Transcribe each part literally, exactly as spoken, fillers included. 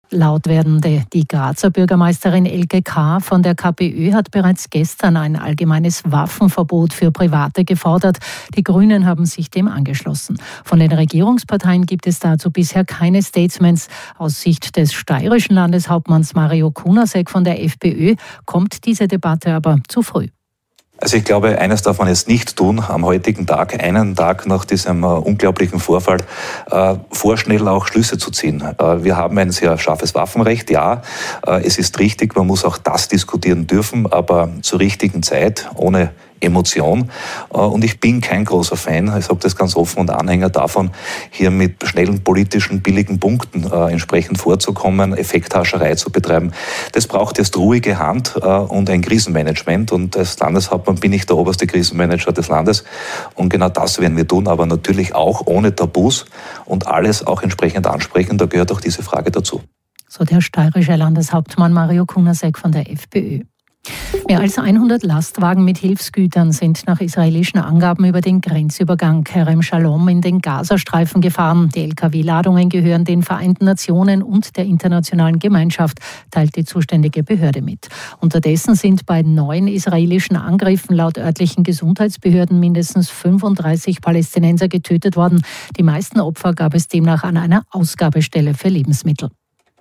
laut werdende. Die Grazer Bürgermeisterin Elke K. von der KPÖ hat bereits gestern ein allgemeines Waffenverbot für Private gefordert. Die Grünen haben sich dem angeschlossen. Von den Regierungsparteien gibt es dazu bisher keine Statements. Aus Sicht des steirischen Landeshauptmanns Mario Kunasek von der FPÖ kommt diese Debatte aber zu früh. Also ich glaube, eines darf man jetzt nicht tun, am heutigen Tag, einen Tag nach diesem äh, unglaublichen Vorfall, äh, vorschnell auch Schlüsse zu ziehen. Äh, wir haben ein sehr scharfes Waffenrecht, ja, äh, es ist richtig, man muss auch das diskutieren dürfen, aber zur richtigen Zeit, ohne Emotion. Und ich bin kein großer Fan, ich sage das ganz offen, und Anhänger davon, hier mit schnellen politischen, billigen Punkten äh, entsprechend vorzukommen, Effekthascherei zu betreiben. Das braucht jetzt ruhige Hand äh, und ein Krisenmanagement. Und als Landeshauptmann bin ich der oberste Krisenmanager des Landes. Und genau das werden wir tun, aber natürlich auch ohne Tabus und alles auch entsprechend ansprechen. Da gehört auch diese Frage dazu. So der steirische Landeshauptmann Mario Kunasek von der FPÖ. Mehr als hundert Lastwagen mit Hilfsgütern sind nach israelischen Angaben über den Grenzübergang Kerem Shalom in den Gazastreifen gefahren. Die L K W-Ladungen gehören den Vereinten Nationen und der internationalen Gemeinschaft, teilt die zuständige Behörde mit. Unterdessen sind bei neun israelischen Angriffen laut örtlichen Gesundheitsbehörden mindestens fünfunddreißig Palästinenser getötet worden. Die meisten Opfer gab es demnach an einer Ausgabestelle für Lebensmittel.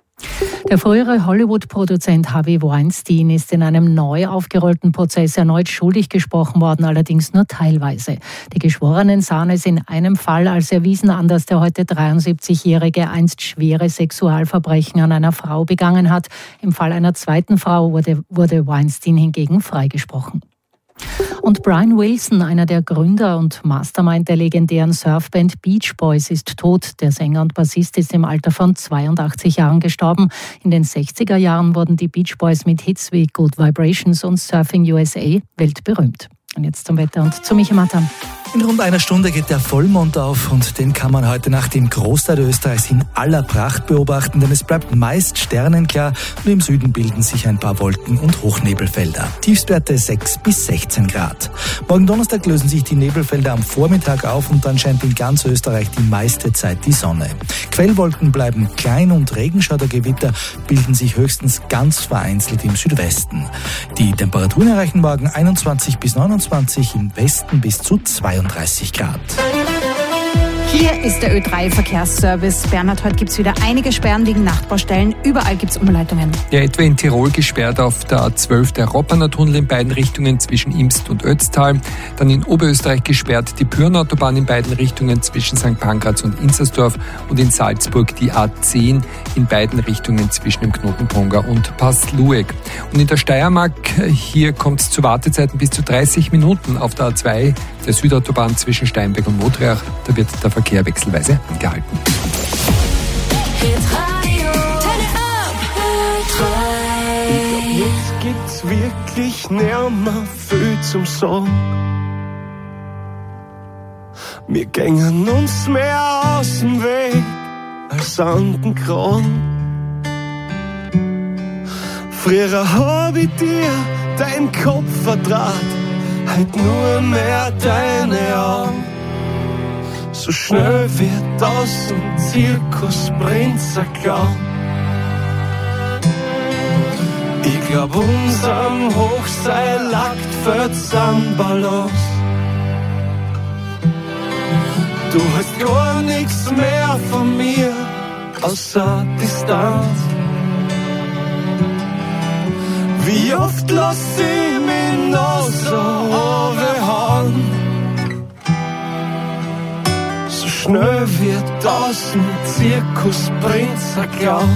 Der frühere Hollywood-Produzent Harvey Weinstein ist in einem neu aufgerollten Prozess erneut schuldig gesprochen worden, allerdings nur teilweise. Die Geschworenen sahen es in einem Fall als erwiesen an, dass der heute dreiundsiebzigjährige einst schwere Sexualverbrechen an einer Frau begangen hat. Im Fall einer zweiten Frau wurde, wurde Weinstein hingegen freigesprochen. Und Brian Wilson, einer der Gründer und Mastermind der legendären Surfband Beach Boys, ist tot. Der Sänger und Bassist ist im Alter von zweiundachtzig Jahren gestorben. In den sechziger Jahren wurden die Beach Boys mit Hits wie Good Vibrations und Surfing U S A weltberühmt. Und jetzt zum Wetter und zu Michael Matan. In rund einer Stunde geht der Vollmond auf und den kann man heute Nacht im Großteil Österreichs in aller Pracht beobachten, denn es bleibt meist sternenklar, nur im Süden bilden sich ein paar Wolken- und Hochnebelfelder. Tiefstwerte sechs bis sechzehn Grad. Morgen Donnerstag lösen sich die Nebelfelder am Vormittag auf und dann scheint in ganz Österreich die meiste Zeit die Sonne. Quellwolken bleiben klein und Regenschaudergewitter bilden sich höchstens ganz vereinzelt im Südwesten. Die Temperaturen erreichen morgen einundzwanzig bis neunundzwanzig, im Westen bis zu zweiunddreißig Grad. Hier ist der Ö drei Verkehrsservice. Bernhard, heute gibt es wieder einige Sperren wegen Nachtbaustellen. Überall gibt es Umleitungen. Ja, etwa in Tirol gesperrt auf der A zwölf der Roppaner Tunnel in beiden Richtungen zwischen Imst und Ötztal. Dann in Oberösterreich gesperrt die Pyrnautobahn in beiden Richtungen zwischen Sankt Pankraz und Inzersdorf und in Salzburg die A zehn in beiden Richtungen zwischen dem Knoten Ponga und Passlueg. Und in der Steiermark, hier kommt es zu Wartezeiten bis zu dreißig Minuten auf der A zwei, der Südautobahn zwischen Steinberg und Modriach. Da wird der Verkehr wechselweise angehalten. Jetzt gibt's wirklich nimmer viel zum Sagen. Wir gängen uns mehr aus dem Weg als an den Kran. Früher hab ich dir deinen Kopf verdraht, heut nur mehr deine Augen. So schnell wird aus dem Zirkusprinz ein Clown. Ich glaub, unserem Hochseil lagt wird's an Balance. Du hast gar nichts mehr von mir, außer Distanz. Wie oft lass ich mich noch so overhauen? So schnell wird aus dem Zirkusprinz ein Clown.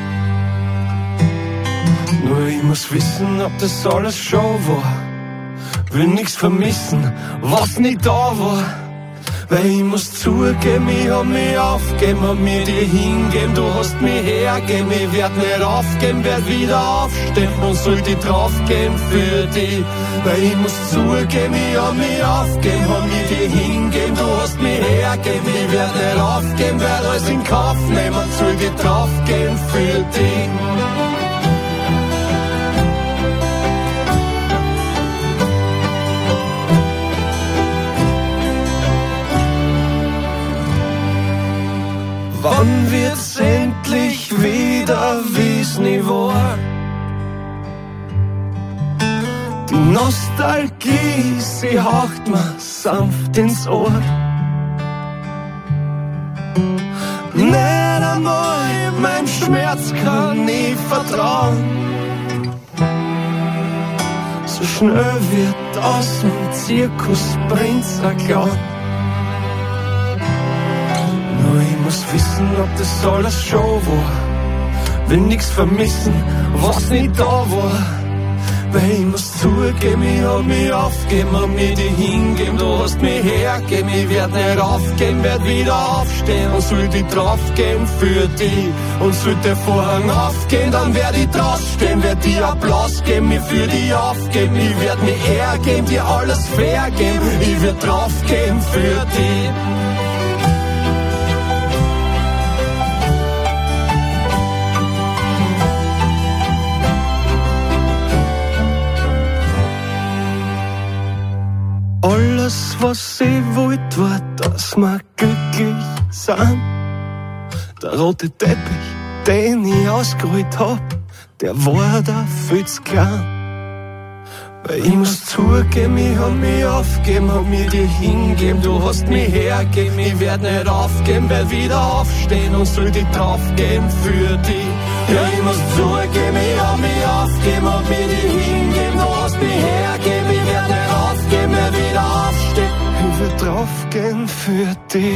Nur ich muss wissen, ob das alles Show war. Will nix vermissen, was nicht da war. Weil ich muss zugeben, ich hab mich aufgeben, hab mir dir hingeben, du hast mich hergeben, ich werd nicht aufgeben, werd wieder aufstehen und soll die draufgehen für dich. Weil ich muss zugeben, ich hab mich aufgeben, hab mir dir hingeben, du hast mich hergeben, ich werd nicht aufgeben, werd alles in Kauf nehmen und soll die draufgehen für dich. Wann wird's endlich wieder wie's nie war. Die Nostalgie, sie haucht mir sanft ins Ohr. Nicht einmal mein Schmerz kann ich vertrauen. So schnell wird aus dem Zirkusprinz ein Clown. Nur ich muss wissen, ob das alles Show war. Will nix vermissen, was nicht da war. Weil ich muss zugeben, ich hab mich aufgeben, hab mich dir hingeben, du hast mich hergeben, ich werd nicht aufgeben, werd wieder aufstehen und soll dich draufgeben für dich. Und soll der Vorhang aufgehen, dann werd ich draufstehen, werd dir Applaus geben, mich für dich aufgeben, ich werd mich hergeben, dir alles vergeben, ich werd draufgehen für dich. Alles, was ich wollt, war, dass wir glücklich sind. Der rote Teppich, den ich ausgerollt hab, der war da viel zu klein. Weil ich muss zugeben, ich hab mich aufgeben, hab mich dir hingeben, du hast mich hergeben, ich werd nicht aufgeben, werd wieder aufstehen und soll dich draufgeben für dich. Ja, ich muss zugeben, ich hab mich aufgeben, hab mich dir hingeben, du hast mich hergeben, ich werd nicht aufgeben, werd wieder aufstehen, ich werd draufgehen für dich.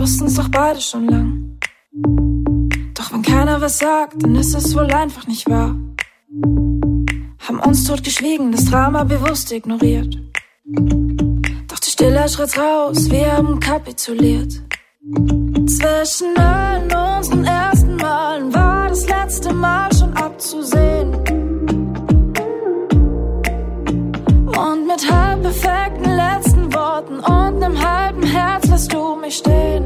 wussten's doch beide schon lang. Doch wenn keiner was sagt, dann ist es wohl einfach nicht wahr. Haben uns totgeschwiegen, das Drama bewusst ignoriert. Doch die Stille schritt raus, wir haben kapituliert. Zwischen allen unseren ersten Malen war das letzte Mal schon abzusehen. Und mit halb perfekten letzten Worten und nem halben Herz lässt du mich stehen.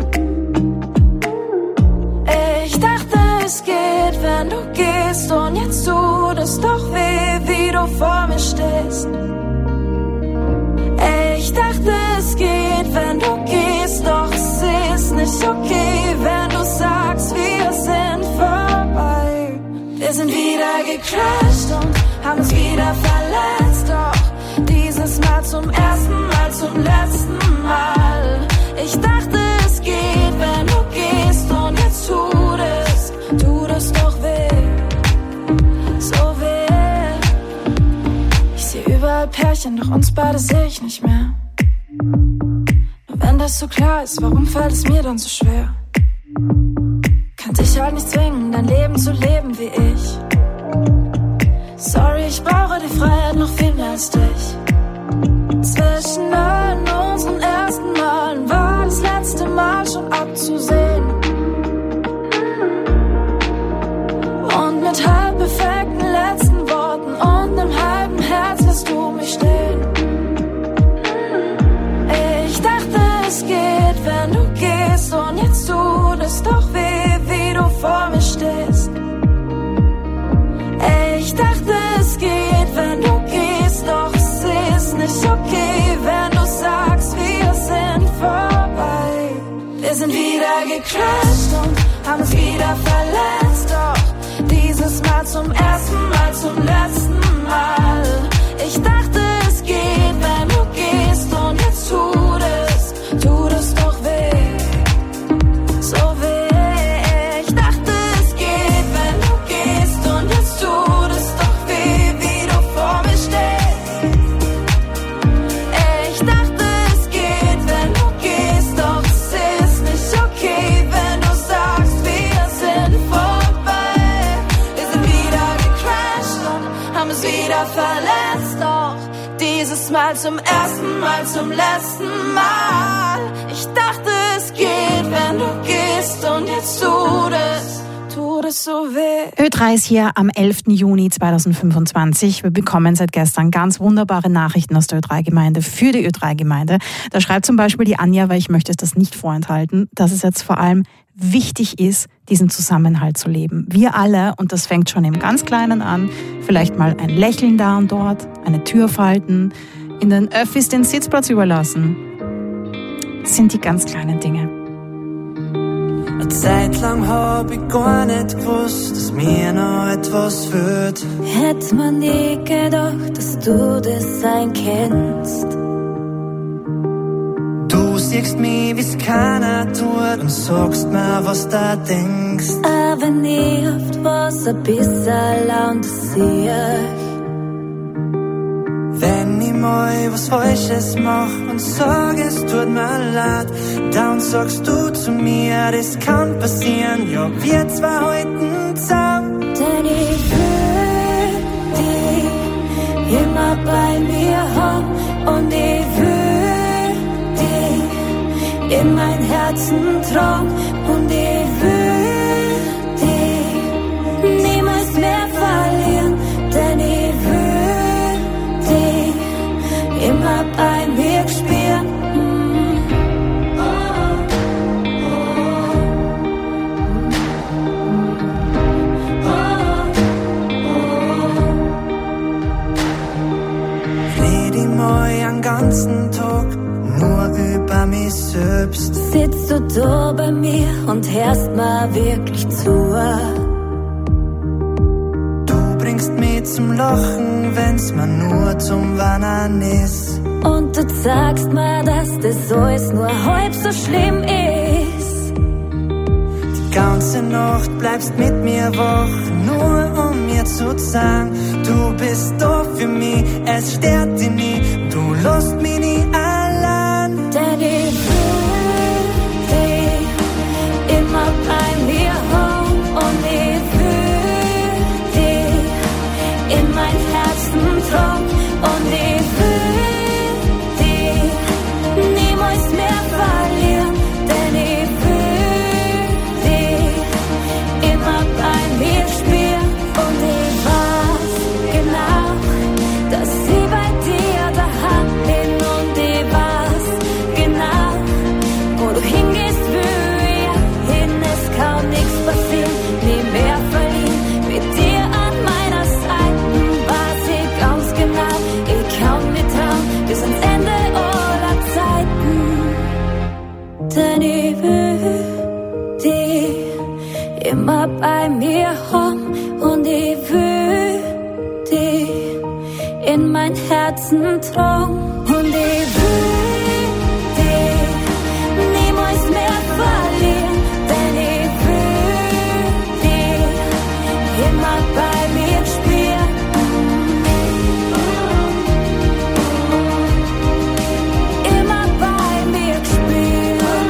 Ich dachte, es geht, wenn du gehst, und jetzt tut es doch weh, wie du vor mir stehst. Ich dachte, es geht, wenn du gehst, doch es ist nicht okay, wenn du sagst, wir sind vorbei. Wir sind wieder gecrashed und haben uns wieder verletzt, doch dieses Mal zum ersten Mal, zum letzten Mal. Ich dachte, es geht, wenn du gehst, und jetzt tut es, tut es doch weh, so weh. Ich seh überall Pärchen, doch uns beide seh ich nicht mehr. Nur wenn das so klar ist, warum fällt es mir dann so schwer? Kann dich halt nicht zwingen, dein Leben zu leben wie ich. Sorry, ich brauche die Freiheit noch viel mehr als dich. Zwischen allen unseren ersten Malen war das letzte Mal schon abzusehen. Und mit halb perfekten letzten Worten und nem halben Herz lässt du mich stehen. Ich dachte, es geht, wenn du gehst, und jetzt tut es doch weh, wie du vor mir stehst. Ich dachte, es geht, wenn du gehst, doch es ist nicht okay, wenn du sagst, wir sind vorbei. Wir sind wieder gecrashed und haben uns wieder verletzt, doch dieses Mal zum ersten Mal, zum letzten Mal. Ich dachte, es geht, wenn du gehst, und jetzt tut es, tut es doch weh, so weh. Ich dachte, es geht, wenn du gehst, und jetzt tut es doch weh, wie du vor mir stehst. Ich dachte, es geht, wenn du gehst, doch es ist nicht okay, wenn du sagst, wir sind vorbei. Wir sind wieder gecrashed und haben es wieder verletzt, doch dieses Mal zum ersten Mal, zum letzten Mal. Ich dachte, es geht, wenn du gehst, und jetzt tut es, tut es so weh. Ö drei ist hier am elften Juni zweitausendfünfundzwanzig. Wir bekommen seit gestern ganz wunderbare Nachrichten aus der Ö drei Gemeinde für die Ö drei Gemeinde. Da schreibt zum Beispiel die Anja, weil ich möchte es das nicht vorenthalten, dass es jetzt vor allem wichtig ist, diesen Zusammenhalt zu leben. Wir alle, und das fängt schon im ganz Kleinen an, vielleicht mal ein Lächeln da und dort, eine Tür falten, in den Öffis den Sitzplatz überlassen. Das sind die ganz kleinen Dinge. Eine Zeit lang hab ich gar nicht gewusst, dass mir noch etwas fehlt. Hätte man nie gedacht, dass du das sein kennst. Du siehst mich, wie's keiner tut, und sagst mir, was du denkst. Aber nie oft was ein bisschen laut sieh. Wenn ich mal was Falsches mach und sag, es tut mir leid, dann sagst du zu mir, das kann passieren, ja, wir zwei halten zusammen. Denn ich will dich immer bei mir haben, und ich will dich in mein Herzen tragen, und ich will dich niemals mehr verlieren, denn ich will immer bei mir spüren. Mm. Oh, oh, oh. Red ich mal einen ganzen Tag nur über mich selbst. Sitzt du da bei mir und hörst mir wirklich zu? Bringst mich zum Lachen, wenn's mir nur zum Weinen ist. Und du sagst mir, dass das alles nur halb so schlimm ist. Die ganze Nacht bleibst mit mir wach, nur um mir zu sagen, du bist da für mich, es stört dich nie, du lässt mich nie allein. Denn ich will dich immer bei mir haben und ich will dich in mein Herzen tragen und ich will dich niemals mehr verlieren, denn ich will dich immer bei mir spüren. Immer bei mir spüren.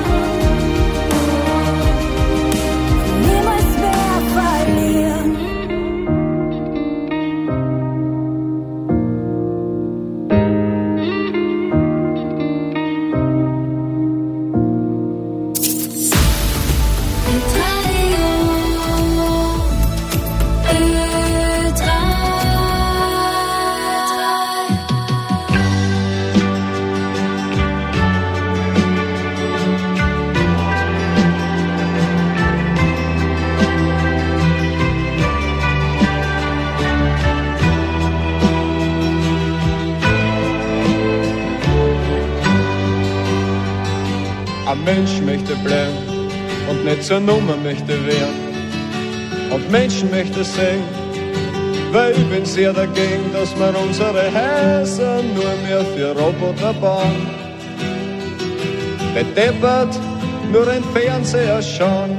Niemals mehr verlieren. Ein Mensch möchte bleiben und nicht zur Nummer möchte werden. Und Menschen möchte sehen, weil ich bin sehr dagegen, dass wir unsere Häuser nur mehr für Roboter bauen. Bedeppert nur ein Fernseher schauen.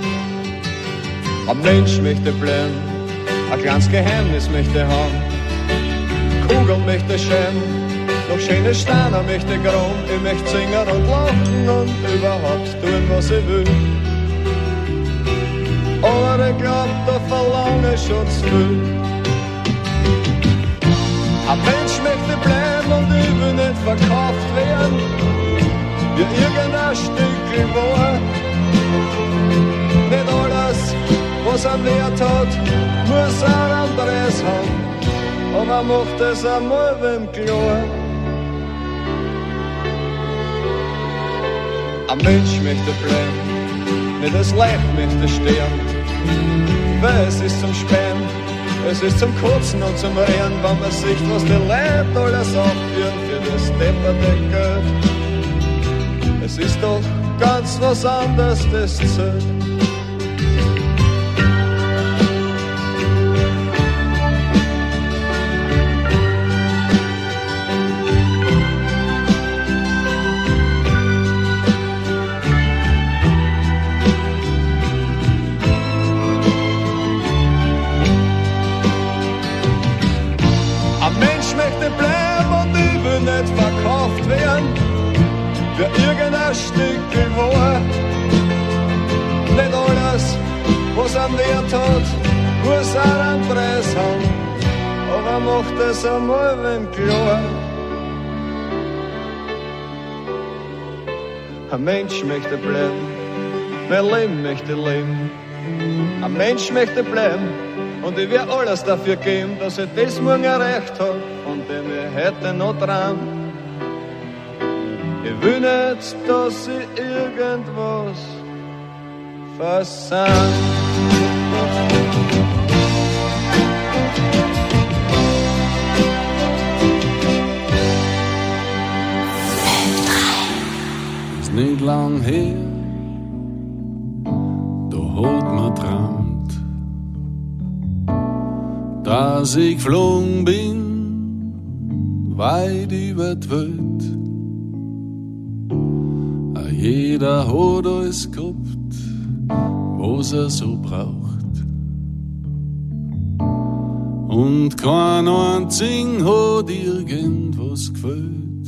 Ein Mensch möchte bleiben, ein kleines Geheimnis möchte haben. Kugel möchte schämen. Noch schöne Steine möchte ich grauen, ich möchte singen und lachen und überhaupt tun, was ich will. Aber ich glaub, da verlange ich schon zu viel. Ein Mensch möchte bleiben und ich will nicht verkauft werden, wie irgendein Stückchen war. Nicht alles, was einen Wert hat, muss ein anderes haben, aber macht es einmal wem klar. Ein Mensch möchte bleiben, nicht das Leib möchte sterben, weil es ist zum Spähen, es ist zum Kotzen und zum Rehren, wenn man sieht, was die Leute alles aufführen für das depperte Geld. Es ist doch ganz was anderes, das zählt. Nicht verkauft werden für irgendein Stück Wahr. Nicht alles, was einen Wert hat, muss auch einen Preis haben, aber macht es einmal wem klar. Ein Mensch möchte bleiben, mein Leben möchte leben. Ein Mensch möchte bleiben und ich werde alles dafür geben, dass ich das morgen erreicht habe, von dem ich heute noch träum. Ich will nicht, dass ich irgendwas versäum. Ist nicht lang her, da hat man träumt, dass ich geflogen bin, weit über die Welt. Jeder hat alles gehabt, was er so braucht. Und kein einzigen hat irgendwas gefällt.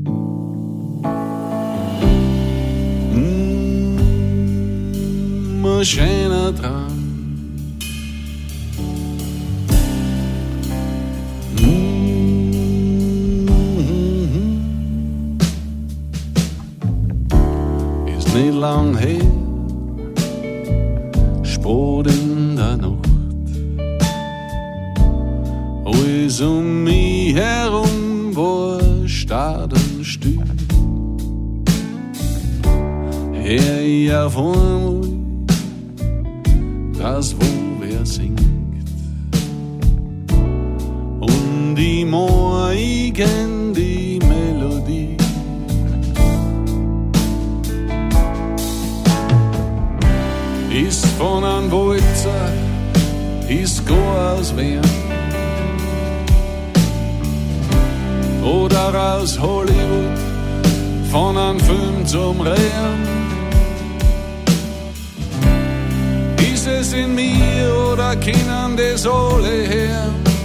Mm, ein schöner Traum. Nicht lang her, spät in der Nacht, alles um mich herum war starr und still. Hör ich auf einmal, das wo wer singt, und ich mein, ich kenn die Melodie. ist von einem Walzer, ist gar aus Wien. Oder aus Hollywood, von einem Film zum Rehen. Ist es in mir oder können das alle her?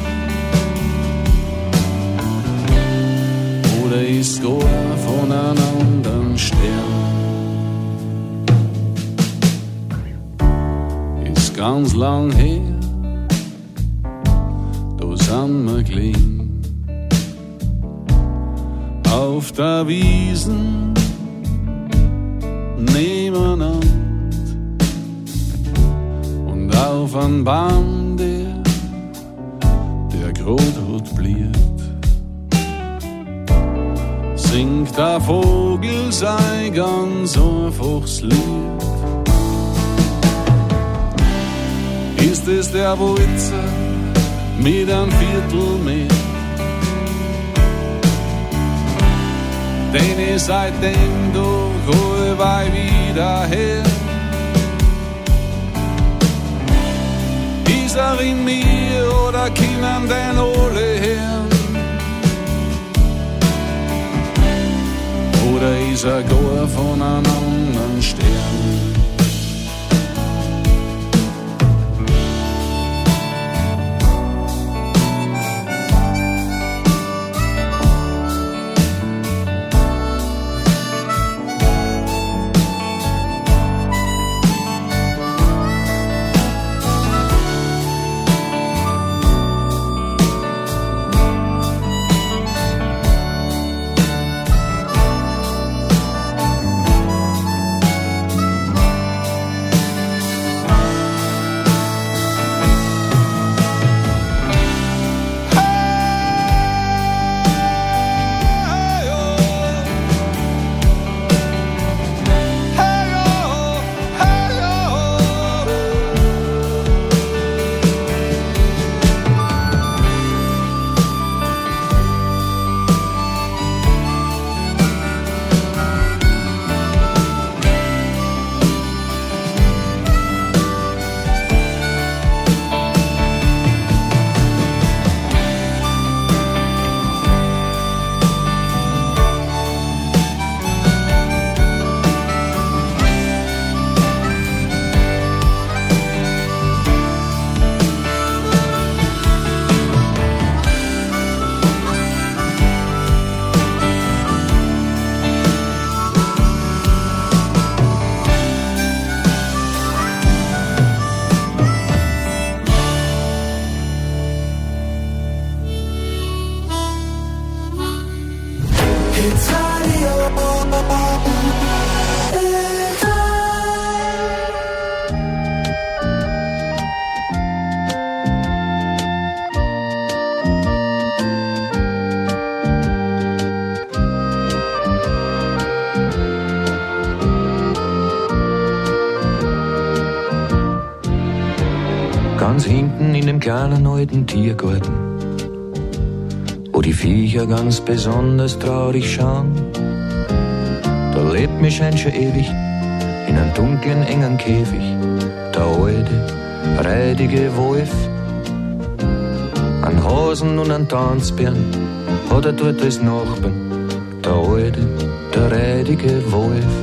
Oder ist gar von einem anderen Stern? Ist ganz lang her, da sind wir gelegen auf der Wiesen nebeneinander. Auf ein Baum, der, der grad hat bliert, singt der Vogel sein ganz einfaches Lied. Ist es der Walzer mit einem Viertel mehr, den ich seitdem durch allweil wieder her? Ist er in mir oder können den alle hören? Oder ist er gar von einem anderen Stern? Ganz hinten in dem kleinen alten Tiergarten, wo die Viecher ganz besonders traurig schauen, da lebt mich ein schon ewig in einem dunklen, engen Käfig der alte, räudige Wolf. An Hasen und an Tanzbären hat er dort als Nachbarn der alte, der räudige Wolf.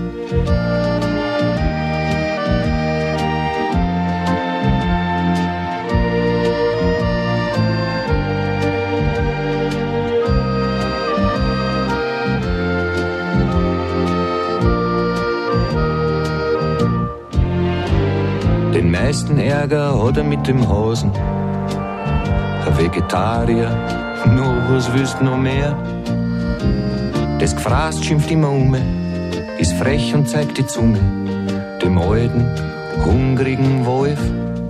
Den meisten Ärger hat er mit dem Hasen, ein Vegetarier, nur was willst noch mehr? Das Gefraß schimpft immer um, ist frech und zeigt die Zunge, dem alten, hungrigen Wolf.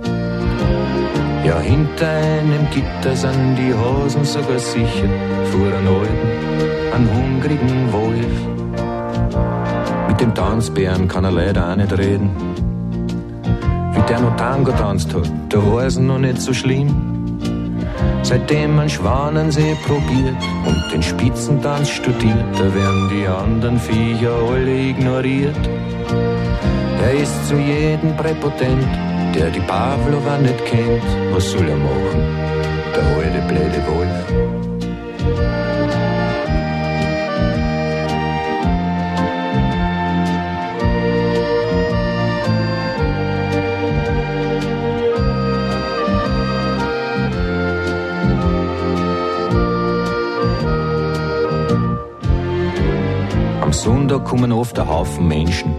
Ja, hinter einem Gitter sind die Hasen sogar sicher vor einem alten, einen hungrigen Wolf. Mit dem Tanzbären kann er leider auch nicht reden. Wie der noch Tango tanzt hat, da war es noch nicht so schlimm. Seitdem man Schwanensee probiert und den Spitzentanz studiert, da werden die anderen Viecher alle ignoriert. Er ist zu jedem präpotent, der die Pavlova nicht kennt. Was soll er machen, der alte blöde Wolf? Am Sonntag kommen oft ein Haufen Menschen.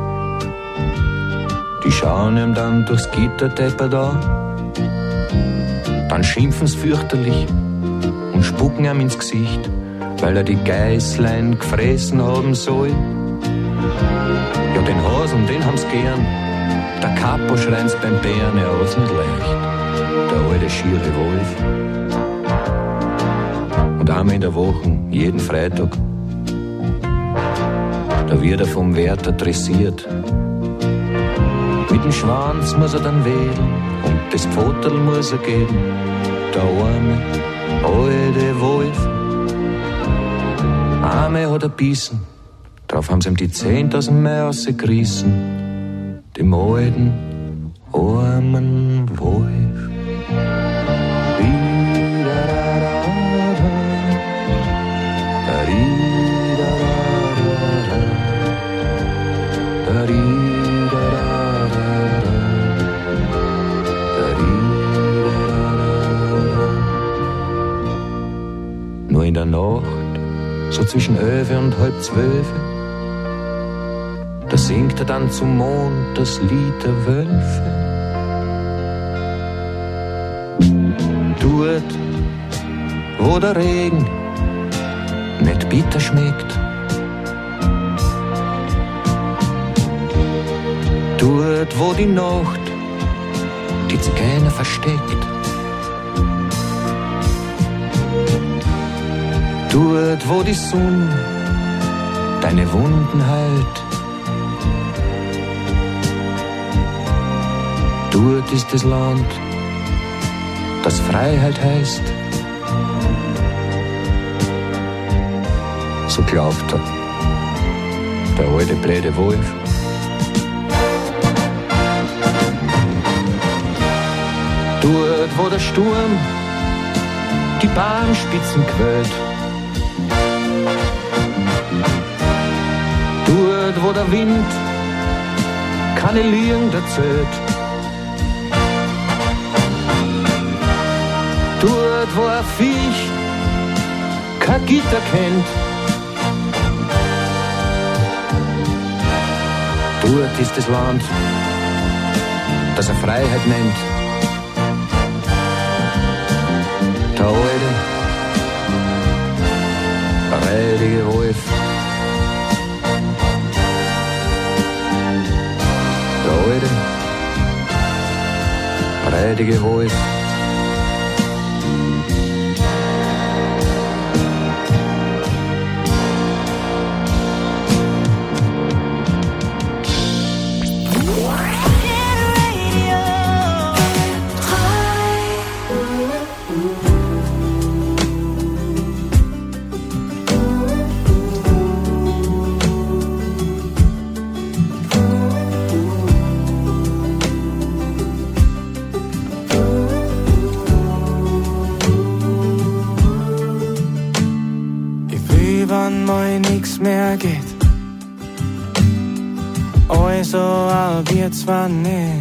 Die schauen ihm dann durchs Gitter da. Dann schimpfen's fürchterlich und spucken ihm ins Gesicht, weil er die Geißlein gefressen haben soll. Ja, den Hasen, den haben's gern. Der Kapo schreint's beim Bären, er hat's nicht leicht. Der alte schiere Wolf. Und einmal in der Woche, jeden Freitag, da wird er vom Wärter dressiert. Mit dem Schwanz muss er dann wählen und das Pfoterl muss er geben. Der arme, alte Wolf. Einmal hat er bissen, drauf haben sie ihm die zehntausend Mai rausgerissen. Dem alten, armen Wolf. Nur in der Nacht, so zwischen elf und halb zwölf, da singt er dann zum Mond das Lied der Wölfe. Dort, wo der Regen nicht bitter schmeckt, dort, wo die Nacht die Zigeuner versteckt, dort, wo die Sonne deine Wunden heilt, dort ist das Land, das Freiheit heißt. So glaubt er, der alte blöde Wolf. Dort, wo der Sturm die Bahnspitzen quält, dort, wo der Wind keine Lügen erzählt, dort, wo ein Viech kein Gitter kennt, dort ist das Land, das er Freiheit nennt. Der alte, räudige Wolf. Der alte, räudige Wolf. Mehr geht, also auch wir zwar nicht.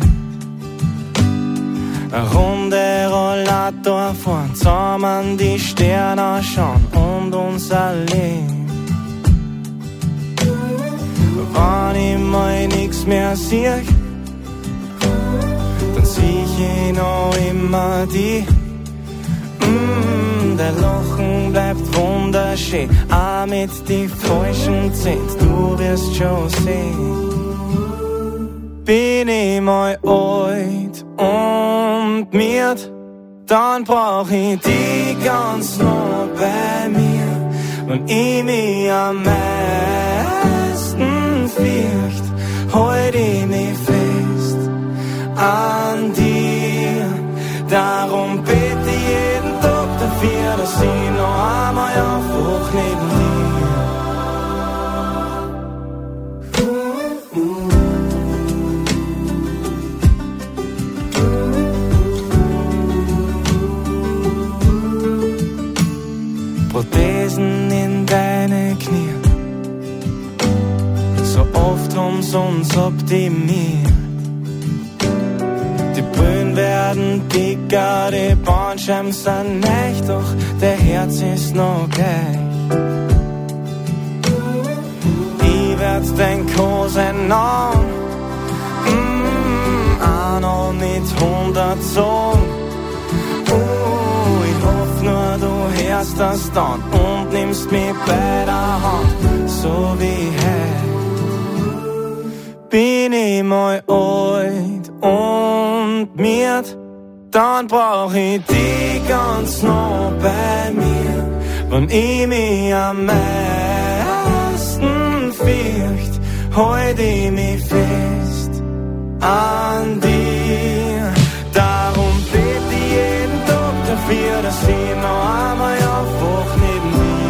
Eine Runde Rollator fahren, zusammen die Sterne schauen und uns allein. Wenn ich mal nix mehr sieh, dann sieh ich noch immer die. Mm, der Lachen bleibt wunderschön, auch mit die falschen Zähnen, du wirst schon sehen. Bin ich mal alt und miert, dann brauch ich die ganz nah bei mir. Wenn ich mich am meisten fürcht, halt ich mich fest an dir. Darum bete ich jeden Tag dafür, dass ich noch einmal aufwach neben dir. uns optimiert. Die Böen werden dicker, die Bahnscheiben sind echt, doch der Herz ist noch gleich. Ich werd den Kosen an, mm, auch noch nicht hundert Zogen. Uh, ich hoff nur, du hörst das dann und nimmst mich bei der Hand, so wie heute. Bin ich mal alt und miert, dann brauch ich dich ganz nah bei mir. Wenn ich mich am meisten fürcht, halt ich mich fest an dir. Darum bete ich jeden Tag dafür, dass ich noch einmal aufwach neben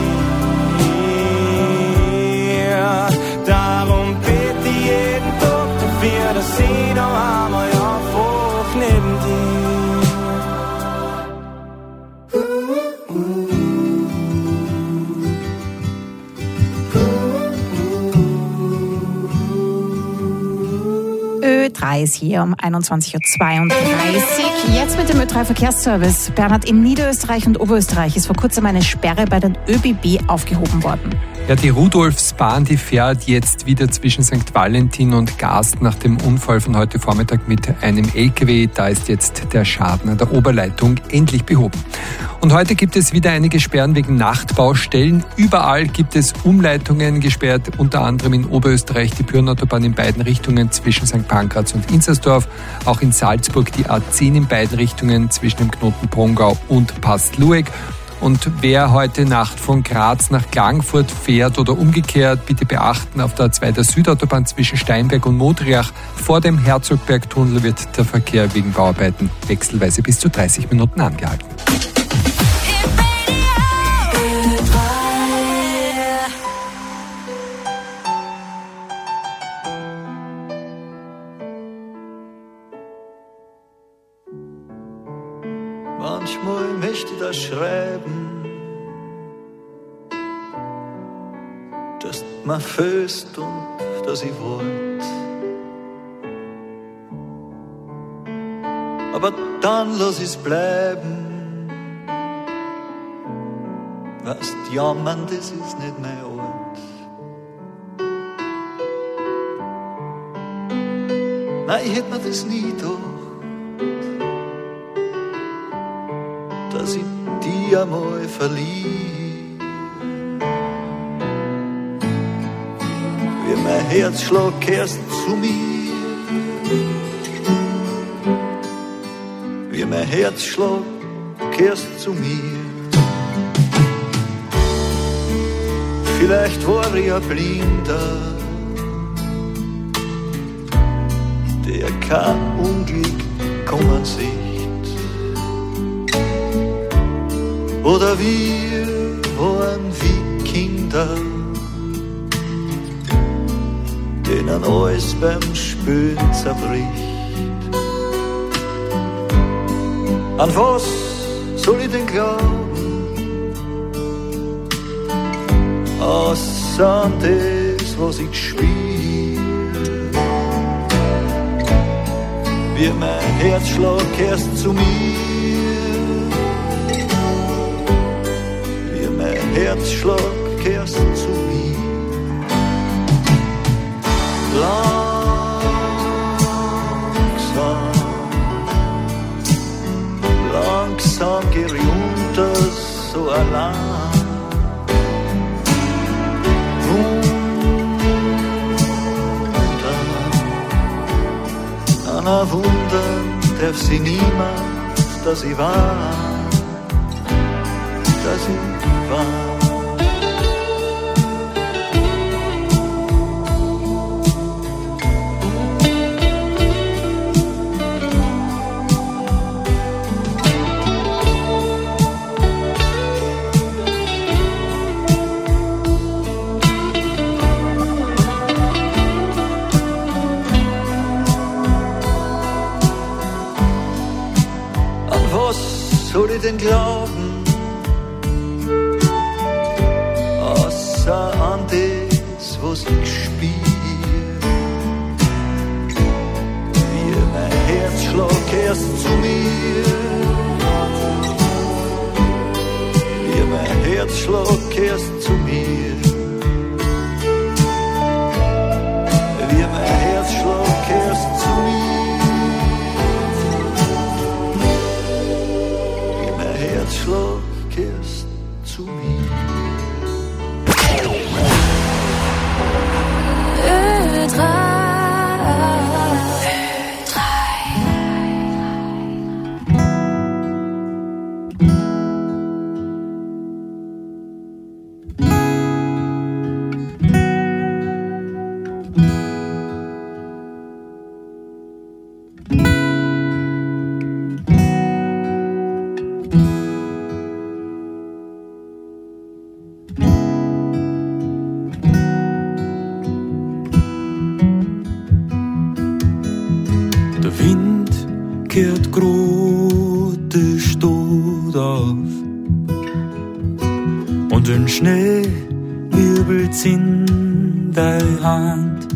dir. Darum bete ich jeden Tag dafür, dass ich noch einmal aufwach neben dir. Ö drei ist hier um einundzwanzig Uhr zweiunddreißig. Jetzt mit dem Ö drei Verkehrsservice. Bernhard, in Niederösterreich und Oberösterreich ist vor kurzem eine Sperre bei den ÖBB aufgehoben worden. Ja, die Rudolfsbahn, die fährt jetzt wieder zwischen Sankt Valentin und Gast nach dem Unfall von heute Vormittag mit einem L K W. Da ist jetzt der Schaden an der Oberleitung endlich behoben. Und heute gibt es wieder einige Sperren wegen Nachtbaustellen. Überall gibt es Umleitungen gesperrt, unter anderem in Oberösterreich die Pyrenautobahn in beiden Richtungen zwischen Sankt Pankraz und Inzersdorf. Auch in Salzburg die A zehn in beiden Richtungen zwischen dem Knoten Brongau und Past-Lueck. Und wer heute Nacht von Graz nach Klagenfurt fährt oder umgekehrt, bitte beachten, auf der A zwei der Südautobahn zwischen Steinberg und Modriach vor dem Herzogbergtunnel wird der Verkehr wegen Bauarbeiten wechselweise bis zu dreißig Minuten angehalten. Manchmal möchte ich das schreiben, dass man föst und dass ich wollt. Aber dann lass ich's bleiben. Weißt, jammern, das ist nicht mein Ort. Nein, ich hätt mir das nie gedacht, dass ich dich einmal verlieb. Wie mein Herzschlag kehrst zu mir, wie mein Herzschlag kehrst zu mir. Vielleicht war ich ein Blinder, der kein Unglück kommen sieht. Oder wir waren wie Kinder, denen alles beim Spülen zerbricht. An was soll ich denn glauben, außer an das, was ich spiel? Wie mein Herzschlag kehrst zu mir, Herzschlag kehrst zu mir. Langsam, langsam geh ich unter so allein. Wunder, an ein Wunder darf sie niemand, dass ich war, dass ich war. Soll ich denn glauben, außer an das, was ich spiel? kehrst zu mir. Wie mein Herzschlag kehrst zu mir. Wie mein Herzschlag kehrst zu mir. Wie mein Herzschlag kehrst zu mir. Ö drei. Kehrt grote Stot auf und den Schnee wirbelt's in deine Hand.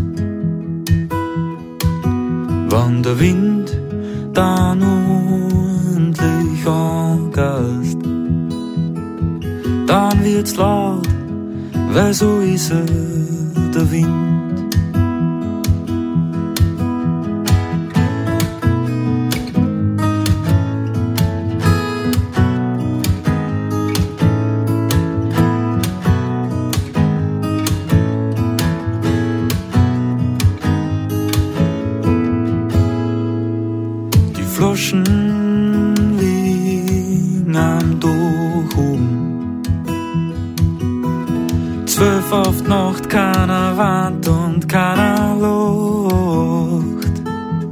Wann der Wind dann ordentlich angast, dann wird's laut, weil so ist er, der Wind. Flaschen liegen am Dach oben. Zwölf auf die Nacht, keiner Wand und keiner lacht.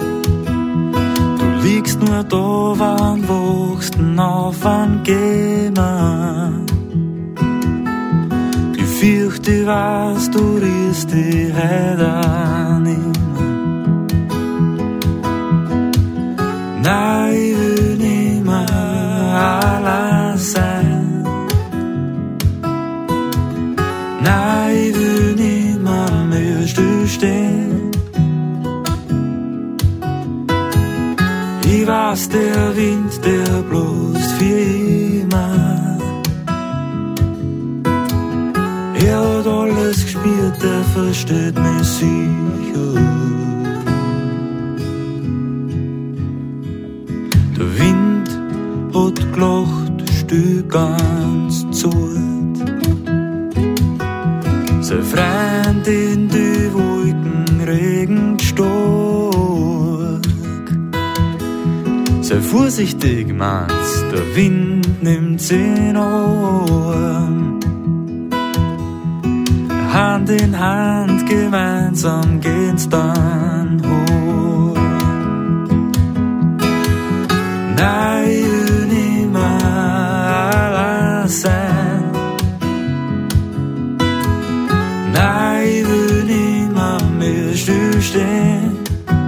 Du liegst nur da, wann wachst du auf, wann gehen wir? Ich fürchte, ich weiß, du riechst die heute auch nicht. Nein, ich will nicht mehr allein sein. Nein, ich will nicht mehr mehr stillstehen. Ich weiß, der Wind, der bloßt für immer. Er hat alles gespürt, der versteht mich sicher. Hat gelacht, still ganz zart. Sein Freund in die Wolkenregen stark. Sei vorsichtig, meint's, der Wind nimmt's in Arm. Hand in Hand, gemeinsam gehen's dann hoch. Nein, sein. Nein, ich will nicht mehr, mehr stillstehen.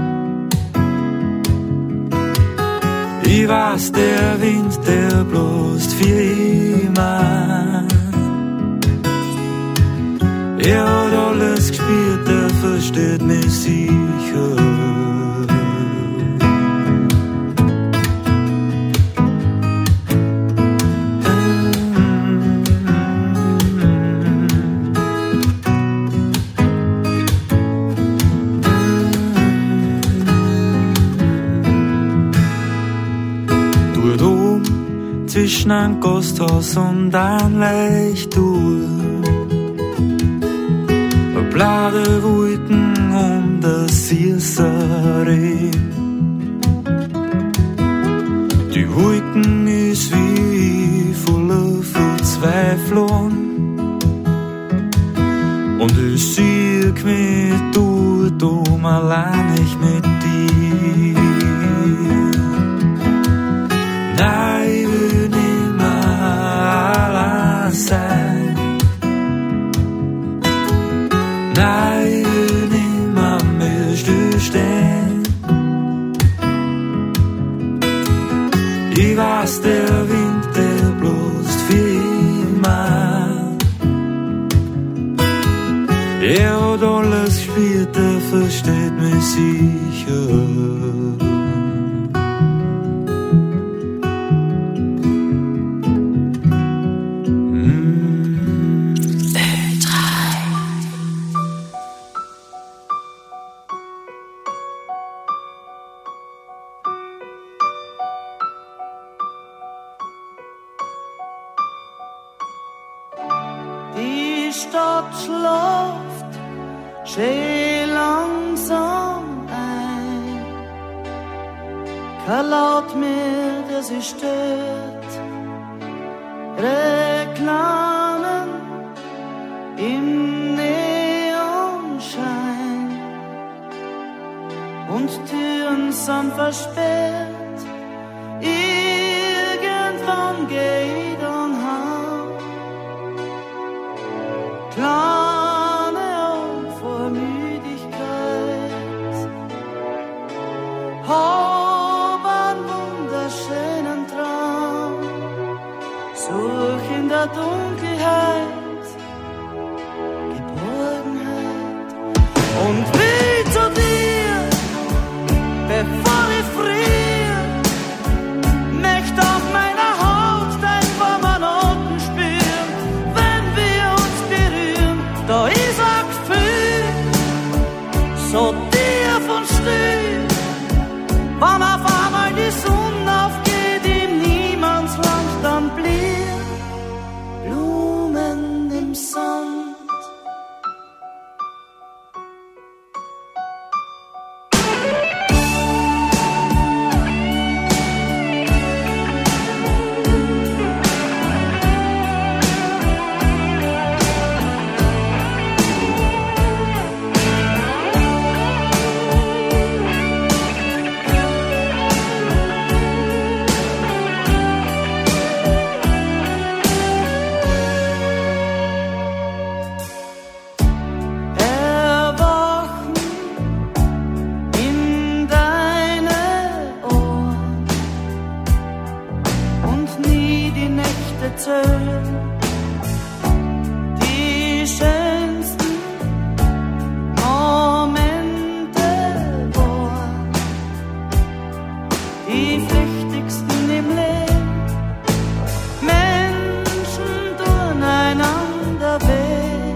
Ich weiß, der Wind, der bloßt für immer. Er hat alles gespürt, der versteht mich sicher. Zwischen ein Gasthaus und ein Leuchtturm, blaue Wolken um das Siersere. Die Wolken ist wie voller Verzweiflung und ich sieh mich dort um allein nicht mit dir. Nein, ich will nicht mehr allein sein. Nein, ich will nicht mehr, mehr stillstehen. Ich weiß, der Wind, der bloßt für immer. Er hat alles gespürt, er versteht mich sicher. Stadt schläft schön langsam ein. Kein Laut mehr, der sie stört. Reklamen im Neonschein und Türen sind versperrt. Irgendwann geh ich dann heim. Kleine Augen vor Müdigkeit, hab einen wunderschönen Traum, such in der Dunkelheit Geborgenheit und will zu dir, bevor ich friere, möchte auf meiner Haut dein warmer Noten spüren, wenn wir uns berühren, da ist ein Gefühl, so tief und still, wann auf einmal die Sonne aufgeht im Niemandsland, dann blieb Blumen im Sand. Die schönsten Momente waren die flüchtigsten im Leben. Menschen tun einander weh,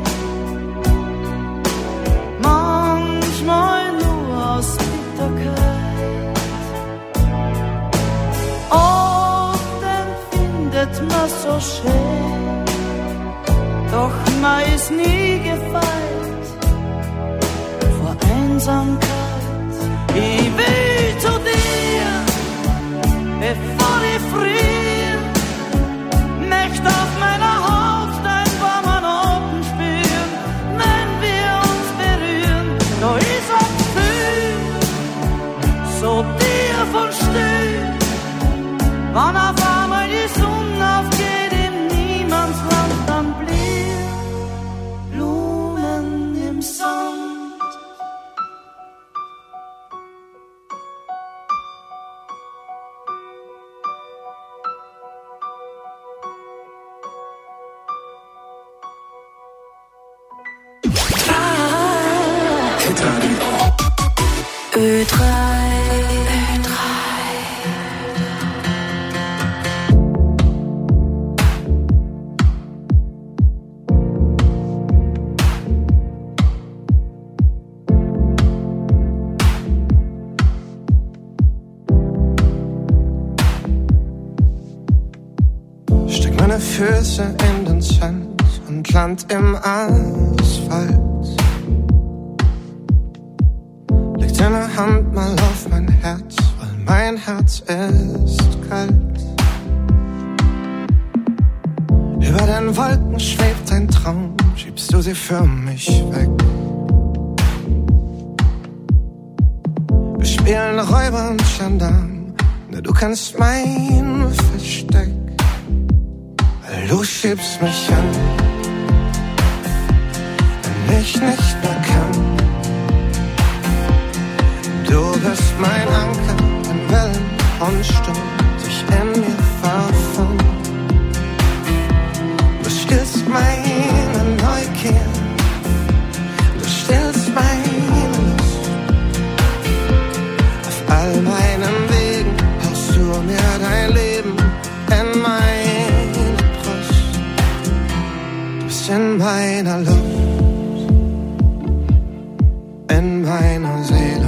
manchmal nur aus Bitterkeit. Oft empfindet man so schön, doch man ist nie gefeit vor Einsamkeit. Ich will zu dir, bevor ich friere, möchte auf meiner Haut dein warmer Noten spüren, wenn wir uns berühren, da ist ein Gefühl, so tief und still, wann auf einmal die Sonne aufgeht im Niemandsland, dann blieb Blumen im Sand. Ö drei. Steck meine Füße in den Sand und land im Asphalt. Leg deine Hand mal auf mein Herz, weil mein Herz ist kalt. Über den Wolken schwebt ein Traum, schiebst du sie für mich weg. Wir spielen Räuber und Gendarm, ne, du kennst mein Versteck. Weil du schiebst mich an, wenn ich nicht mehr kann. Du bist mein Anker, wenn Wellen und Sturm sich in mir verfangen. Du stillst meine Neugier, du stillst meine Lust. Auf all meinen Wegen haust du mir dein Leben in meine Brust. Du bist in meiner Luft, in meiner Seele.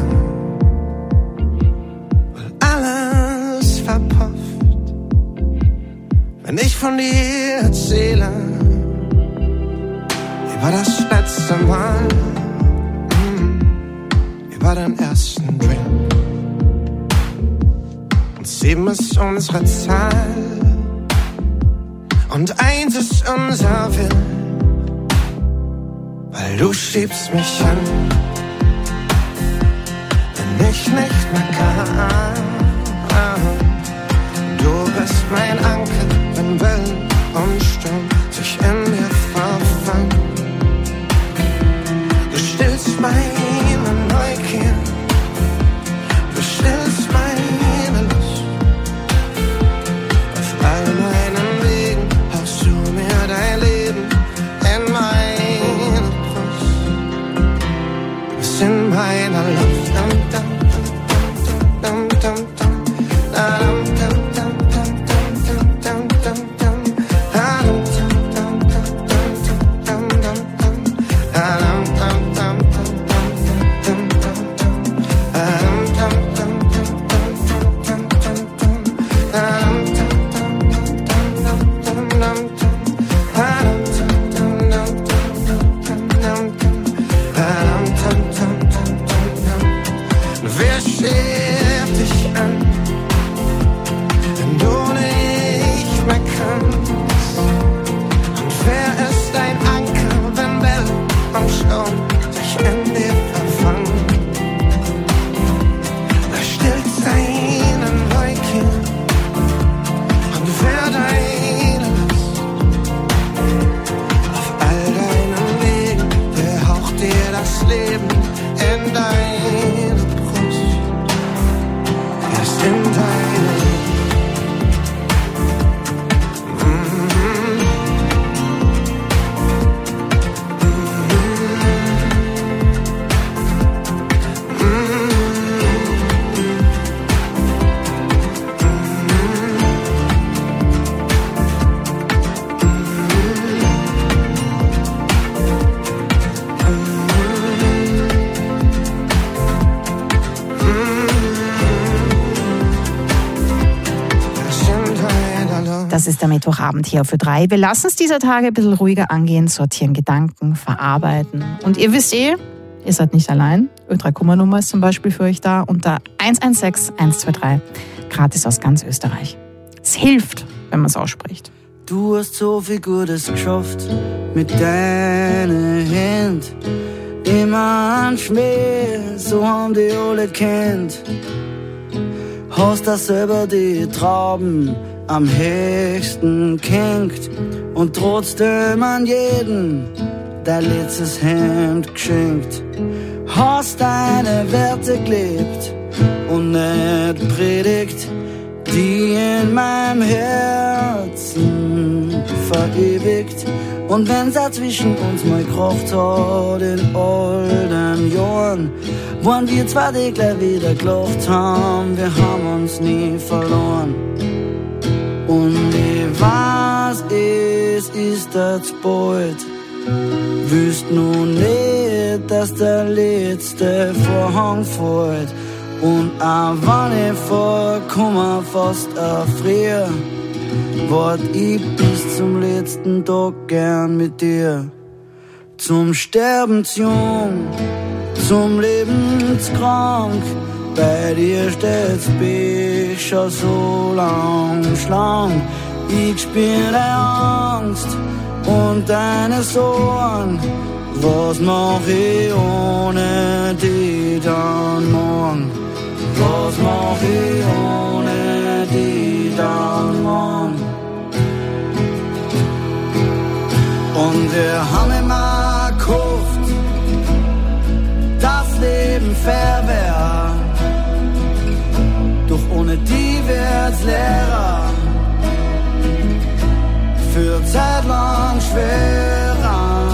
Weil alles verpufft, wenn ich von dir erzähle. war das letzte Mal mm, über den ersten Drink. Und sieben ist unsere Zahl und eins ist unser Will, weil du schiebst mich an, wenn ich nicht mehr kann. Du bist mein Anker, wenn Wellen und Sturm sich in mir verfangen. Du stillst meine Neugier, du stillst meine Lust. Auf all meinen Wegen haust du mir dein Leben in meine Brust. Du bist in meiner Luft. Dum, dum, dum, dum, dum, dum, dum, dum, dum, dum, dum. Wer schiebt dich an, wenn du nicht mehr kannst? Und wer ist dein Anker, wenn Wellen und Sturm sich in dir verfangen? Wer stillt seine Neugier und wer deine Lust? Auf all deinen Wegen, wer haucht dir das Leben in deine Brust? Erst in deine Das ist der Mittwochabend hier für drei. Wir lassen es dieser Tage ein bisschen ruhiger angehen, sortieren Gedanken, verarbeiten. Und ihr wisst eh, ihr seid nicht allein. Ö drei Kummernummer ist zum Beispiel für euch da unter eins eins sechs eins zwei drei. Gratis aus ganz Österreich. Es hilft, wenn man es ausspricht. Du hast so viel Gutes geschafft mit deinen Händen. Immer ein Schmäh, so haben die alle kennt. Hast da selber die Trauben am höchsten kenkt und trotzdem an jeden dein letztes Hemd geschenkt. Hast deine Werte gelebt und nicht predigt, die in meinem Herzen verewigt. Und wenn's dazwischen uns mal gekracht hat in alten Jahren, waren wir zwei, die gleich wieder gelacht haben, wir haben uns nie verloren. Und ich weiß, es ist jetzt bald, wüsst nun nicht, dass der letzte Vorhang fällt. Und auch wenn ich vorkomme, fast erfrier, wart ich bis zum letzten Tag gern mit dir. Zum Sterben zu jung, zum Leben zu krank, bei dir steht's bin ich schon so lang schlank. Ich spür deine Angst und deine Sorgen. Was mach ich ohne dich dann morgen? Was mach ich ohne dich dann morgen? Und wir haben immer gehofft, das Leben fair wär. Doch ohne die wird's leerer, für Zeit lang schwerer.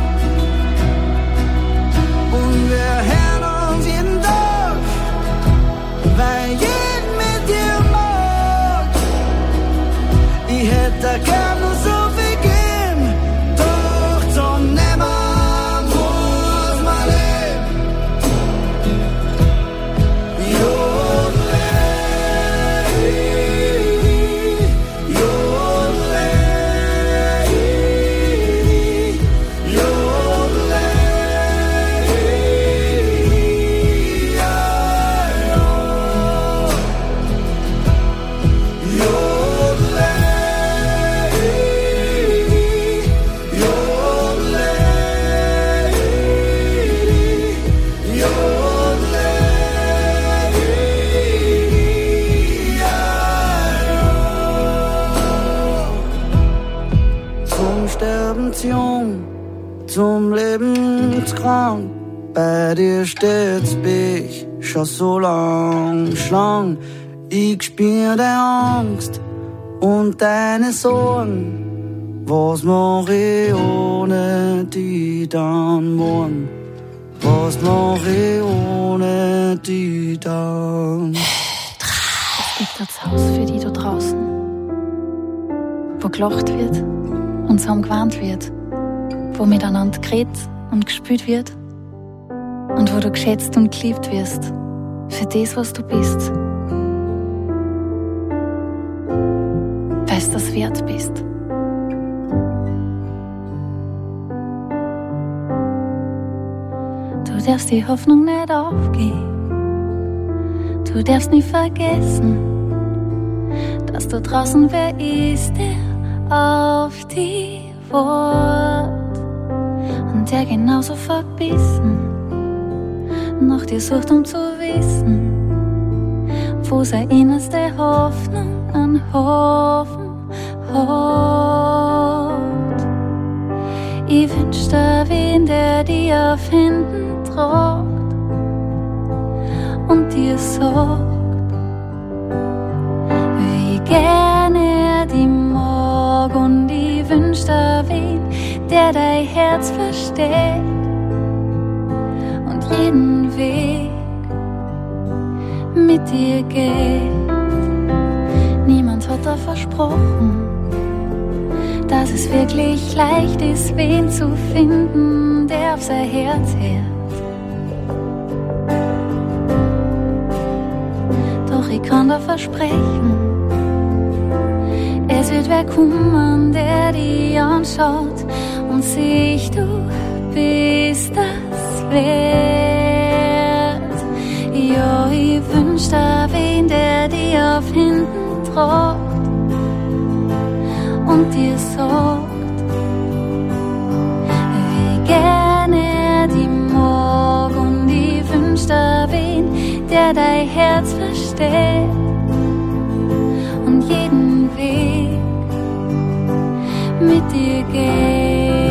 Und wir hören uns jeden Tag, weil jeden mit dir mag. Ich hätte gern nur so viel geben, doch zum Nehmen muss man leben. Jodel, jodel, jodel. Situation zum Lebenskrank. Bei dir steht's mich schon so lang, lang. Ich spür deine Angst und deine Sorgen. Was mach ich ohne die dann morgen? Was mach ich ohne die dann? Es gibt das Haus für die da draußen, wo gelacht wird und zusammen gewarnt wird, wo miteinander geredet und gespielt wird und wo du geschätzt und geliebt wirst für das, was du bist. Weil du das wert bist. Du darfst die Hoffnung nicht aufgeben. Du darfst nie vergessen, dass da draußen wer ist, der auf die Wort und der genauso verbissen nach dir sucht, um zu wissen, wo seine innerste Hoffnung an Hoffen hat. Ich wünsch dir wen, der dir auf Händen tragt und dir sagt, wie gerne er die mag, und ich wünsch dir wen, der dein Herz versteht und jeden Weg mit dir geht. Niemand hat da versprochen, dass es wirklich leicht ist, wen zu finden, der auf sein Herz hört. Doch ich kann dir versprechen, es wird wer kommen, der dich anschaut und sich, du bist das wert. Ja, ich wünsch dir wen, der dich auf Händen tragt und dir sagt, wie gerne er dich mag, und ich wünsch dir wen, der dein Herz versteht und jeden Weg mit dir geht.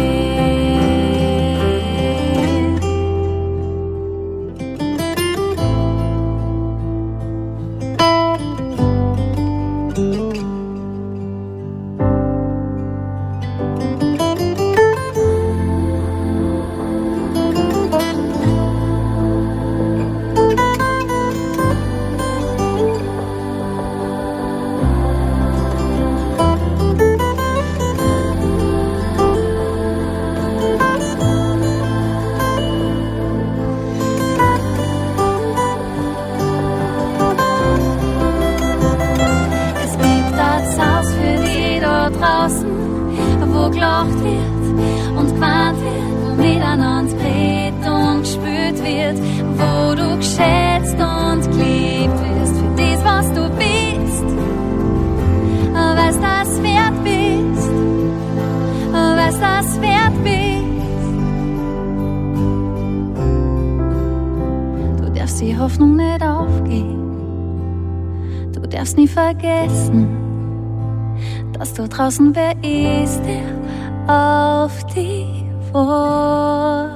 Wo gelacht wird und gewarnt wird, wo miteinander geredet und gespürt wird, wo du geschätzt und geliebt wirst für das, was du bist, weil's das wert bist, weil's das wert bist. Du darfst die Hoffnung nicht aufgeben, du darfst nie vergessen, dass da draußen wer ist, der auf die Wort.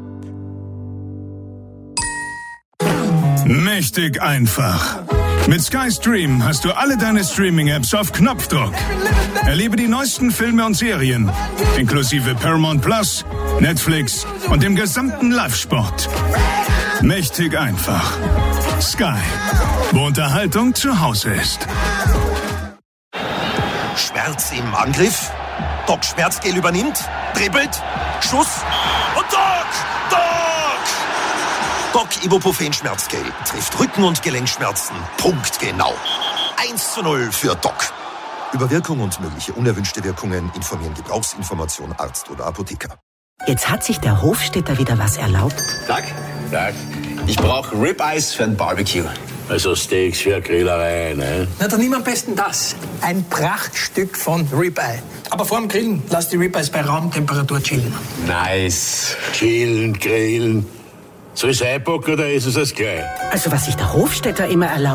Mächtig einfach. Mit Sky Stream hast du alle deine Streaming-Apps auf Knopfdruck. Erlebe die neuesten Filme und Serien, inklusive Paramount Plus, Netflix und dem gesamten Live-Sport. Mächtig einfach. Sky, wo Unterhaltung zu Hause ist. Schmerz im Angriff. Doc Schmerzgel übernimmt, dribbelt, Schuss und Doc! Doc! Doc Ibuprofen Schmerzgel trifft Rücken- und Gelenkschmerzen punktgenau. eins zu null für Doc. Über Wirkung und mögliche unerwünschte Wirkungen informieren Gebrauchsinformation Arzt oder Apotheker. Jetzt hat sich der Hofstädter wieder was erlaubt. Tag, Tag. Ich brauche Ribeyes für ein Barbecue. Also Steaks für eine Grillerei, ne? Na, dann nimm am besten das. Ein Prachtstück von Ribeye. Aber vor dem Grillen lass die Ribeyes bei Raumtemperatur chillen. Nice. Chillen, grillen. Soll ich es einpacken oder ist es das gleich? Also was sich der Hofstädter immer erlaubt,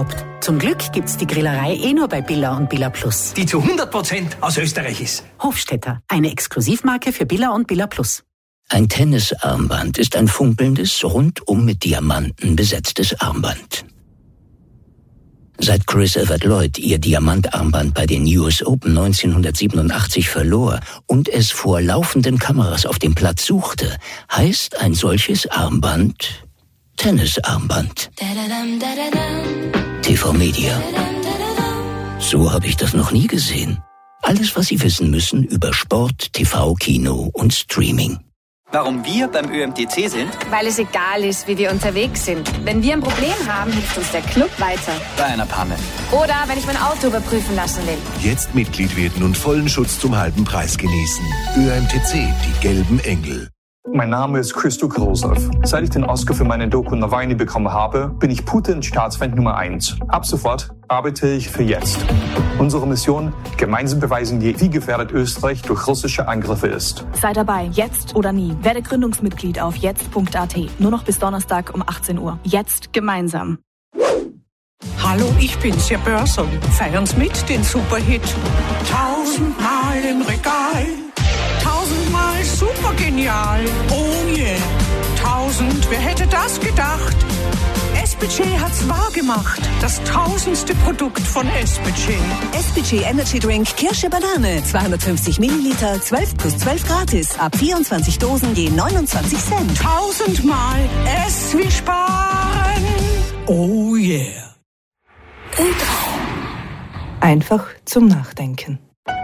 Zum Glück gibt's die Grillerei eh nur bei Billa und Billa Plus. Die zu hundert Prozent aus Österreich ist. Hofstetter, eine Exklusivmarke für Billa und Billa Plus. Ein Tennisarmband ist ein funkelndes, rundum mit Diamanten besetztes Armband. Seit Chris Evert Lloyd ihr Diamantarmband bei den U S Open neunzehnhundertsiebenundachtzig verlor und es vor laufenden Kameras auf dem Platz suchte, heißt ein solches Armband Tennisarmband. T V Media. So habe ich das noch nie gesehen. Alles, was Sie wissen müssen über Sport, T V, Kino und Streaming. Warum wir beim Ö M T C sind? Weil es egal ist, wie wir unterwegs sind. Wenn wir ein Problem haben, hilft uns der Club weiter. Bei einer Panne. Oder wenn ich mein Auto überprüfen lassen will. Jetzt Mitglied werden und vollen Schutz zum halben Preis genießen. Ö M T C, die gelben Engel. Mein Name ist Christo Krosov. Seit ich den Oscar für meine Doku Nawalny bekommen habe, bin ich Putins Staatsfeind Nummer eins. Ab sofort arbeite ich für Jetzt. Unsere Mission: gemeinsam beweisen wir, wie gefährdet Österreich durch russische Angriffe ist. Sei dabei, jetzt oder nie. Werde Gründungsmitglied auf jetzt punkt a t. Nur noch bis Donnerstag um achtzehn Uhr. Jetzt gemeinsam. Hallo, ich bin's, Ihr Börser. Feiern's mit, den Superhit. Tausendmal im Regal. Tausendmal super genial. Oh yeah. Tausend, wer hätte das gedacht? S P C hat's wahr gemacht. Das tausendste Produkt von S P C. S P C Energy Drink Kirsche Banane. zweihundertfünfzig Milliliter, zwölf plus zwölf gratis. Ab vierundzwanzig Dosen je neunundzwanzig Cent. Tausendmal S wie sparen. Oh yeah. Ö drei. Einfach zum Nachdenken.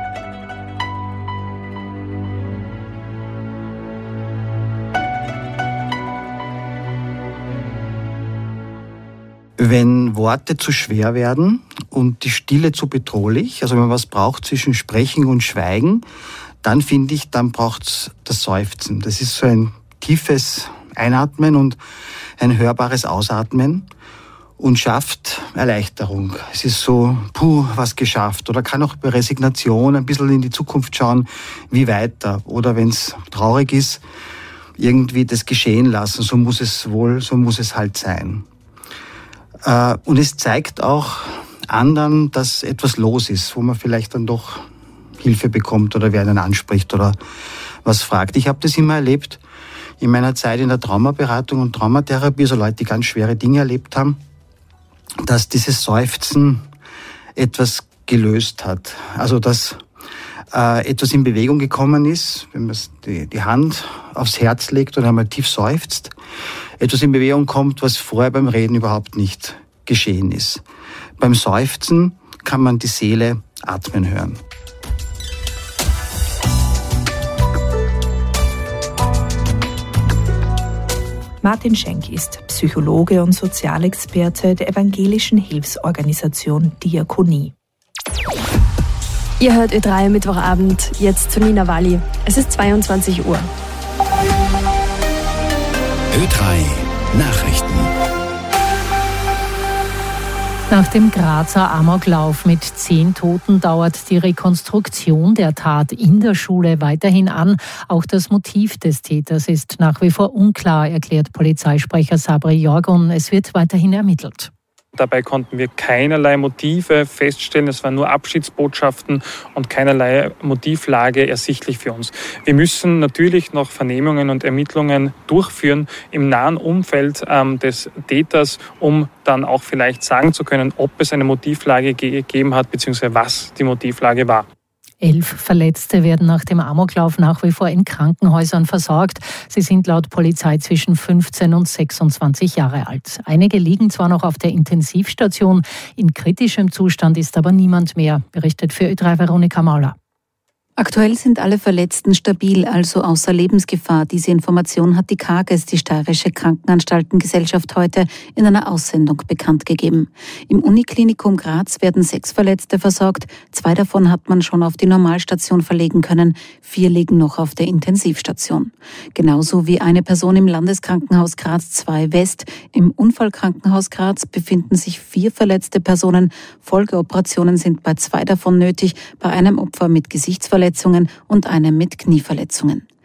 Wenn Worte zu schwer werden und die Stille zu bedrohlich, also wenn man was braucht zwischen Sprechen und Schweigen, dann finde ich, dann braucht's das Seufzen. Das ist so ein tiefes Einatmen und ein hörbares Ausatmen und schafft Erleichterung. Es ist so, puh, was geschafft. Oder kann auch bei Resignation ein bisschen in die Zukunft schauen, wie weiter. Oder wenn es traurig ist, irgendwie das geschehen lassen. So muss es wohl, so muss es halt sein. Und es zeigt auch anderen, dass etwas los ist, wo man vielleicht dann doch Hilfe bekommt oder wer einen anspricht oder was fragt. Ich habe das immer erlebt in meiner Zeit in der Traumaberatung und Traumatherapie, also Leute, die ganz schwere Dinge erlebt haben, dass dieses Seufzen etwas gelöst hat. Also dass äh, etwas in Bewegung gekommen ist, wenn man die, die Hand aufs Herz legt und einmal tief seufzt, etwas in Bewegung kommt, was vorher beim Reden überhaupt nicht geschehen ist. Beim Seufzen kann man die Seele atmen hören. Martin Schenk ist Psychologe und Sozialexperte der evangelischen Hilfsorganisation Diakonie. Ihr hört Ö drei Mittwochabend, jetzt zu Nina Walli. Es ist zweiundzwanzig Uhr. Ö drei Nachrichten. Nach dem Grazer Amoklauf mit zehn Toten dauert die Rekonstruktion der Tat in der Schule weiterhin an. Auch das Motiv des Täters ist nach wie vor unklar, erklärt Polizeisprecher Sabri Jorgun. Es wird weiterhin ermittelt. Dabei konnten wir keinerlei Motive feststellen. Es waren nur Abschiedsbotschaften und keinerlei Motivlage ersichtlich für uns. Wir müssen natürlich noch Vernehmungen und Ermittlungen durchführen im nahen Umfeld ähm, des Täters, um dann auch vielleicht sagen zu können, ob es eine Motivlage gegeben hat, beziehungsweise was die Motivlage war. Elf Verletzte werden nach dem Amoklauf nach wie vor in Krankenhäusern versorgt. Sie sind laut Polizei zwischen fünfzehn und sechsundzwanzig Jahre alt. Einige liegen zwar noch auf der Intensivstation, in kritischem Zustand ist aber niemand mehr, berichtet für Ö drei Veronika Mauler. Aktuell sind alle Verletzten stabil, also außer Lebensgefahr. Diese Information hat die Kages, die Steirische Krankenanstaltengesellschaft, heute in einer Aussendung bekannt gegeben. Im Uniklinikum Graz werden sechs Verletzte versorgt. Zwei davon hat man schon auf die Normalstation verlegen können. Vier liegen noch auf der Intensivstation. Genauso wie eine Person im Landeskrankenhaus Graz zwei West. Im Unfallkrankenhaus Graz befinden sich vier verletzte Personen. Folgeoperationen sind bei zwei davon nötig, bei einem Opfer mit Gesichtsverletzungen und einem mit Knieverletzungen.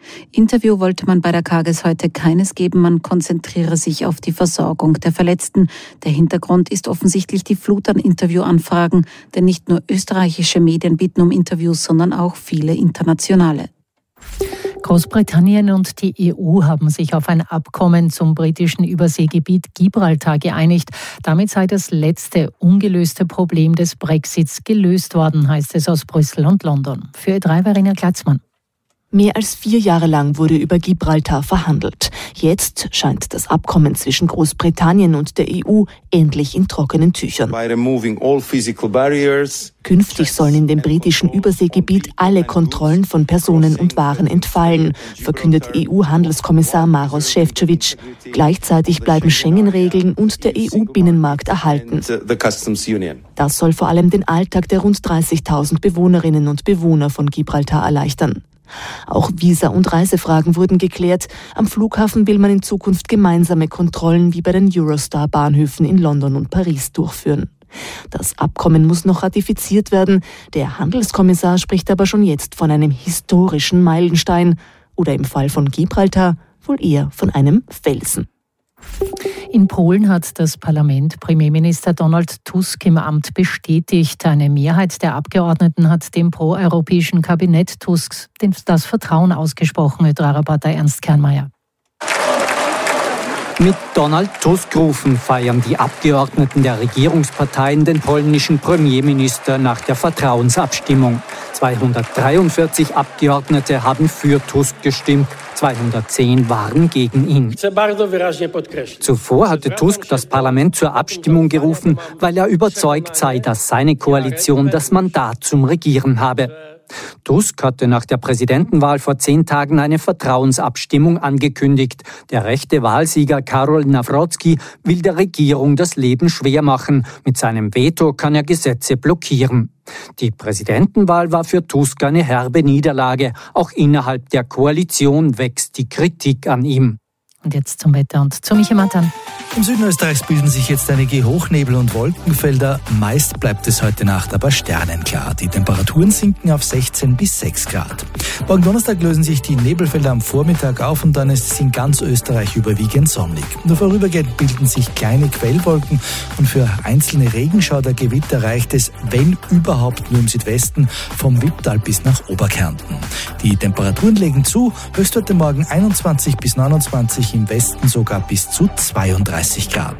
Interview wollte man bei der Kages heute keines geben, man konzentriere sich auf die Versorgung der Verletzten. Der Hintergrund ist offensichtlich die Flut an Interviewanfragen, denn nicht nur österreichische Medien bitten um Interviews, sondern auch viele internationale. Großbritannien und die E U haben sich auf ein Abkommen zum britischen Überseegebiet Gibraltar geeinigt. Damit sei das letzte ungelöste Problem des Brexits gelöst worden, heißt es aus Brüssel und London. Für Ö drei Verena Glatzmann. Mehr als vier Jahre lang wurde über Gibraltar verhandelt. Jetzt scheint das Abkommen zwischen Großbritannien und der E U endlich in trockenen Tüchern. Künftig sollen in dem britischen Überseegebiet alle Kontrollen von Personen und Waren entfallen, verkündet E U-Handelskommissar Maros Šefčovič. Gleichzeitig bleiben Schengen-Regeln und der E U-Binnenmarkt erhalten. Das soll vor allem den Alltag der rund dreißigtausend Bewohnerinnen und Bewohner von Gibraltar erleichtern. Auch Visa- und Reisefragen wurden geklärt. Am Flughafen will man in Zukunft gemeinsame Kontrollen wie bei den Eurostar-Bahnhöfen in London und Paris durchführen. Das Abkommen muss noch ratifiziert werden. Der Handelskommissar spricht aber schon jetzt von einem historischen Meilenstein oder im Fall von Gibraltar wohl eher von einem Felsen. In Polen hat das Parlament Premierminister Donald Tusk im Amt bestätigt. Eine Mehrheit der Abgeordneten hat dem proeuropäischen Kabinett Tusks das Vertrauen ausgesprochen, Ö drei Reporter Ernst Kernmeier. Mit Donald Tusk rufen feiern die Abgeordneten der Regierungsparteien den polnischen Premierminister nach der Vertrauensabstimmung. zweihundertdreiundvierzig Abgeordnete haben für Tusk gestimmt, zweihundertzehn waren gegen ihn. Zuvor hatte Tusk das Parlament zur Abstimmung gerufen, weil er überzeugt sei, dass seine Koalition das Mandat zum Regieren habe. Tusk hatte nach der Präsidentenwahl vor zehn Tagen eine Vertrauensabstimmung angekündigt. Der rechte Wahlsieger Karol Nawrocki will der Regierung das Leben schwer machen. Mit seinem Veto kann er Gesetze blockieren. Die Präsidentenwahl war für Tusk eine herbe Niederlage. Auch innerhalb der Koalition wächst die Kritik an ihm. Und jetzt zum Wetter und zu Michael Matan. Im Süden Österreichs bilden sich jetzt einige Hochnebel- und Wolkenfelder. Meist bleibt es heute Nacht aber sternenklar. Die Temperaturen sinken auf sechzehn bis sechs Grad. Morgen Donnerstag lösen sich die Nebelfelder am Vormittag auf und dann ist es in ganz Österreich überwiegend sonnig. Nur vorübergehend bilden sich kleine Quellwolken und für einzelne Regenschaudergewitter reicht es, wenn überhaupt, nur im Südwesten vom Wipptal bis nach Oberkärnten. Die Temperaturen legen zu, höchst heute Morgen einundzwanzig bis neunundzwanzig, im Westen sogar bis zu zweiunddreißig Grad.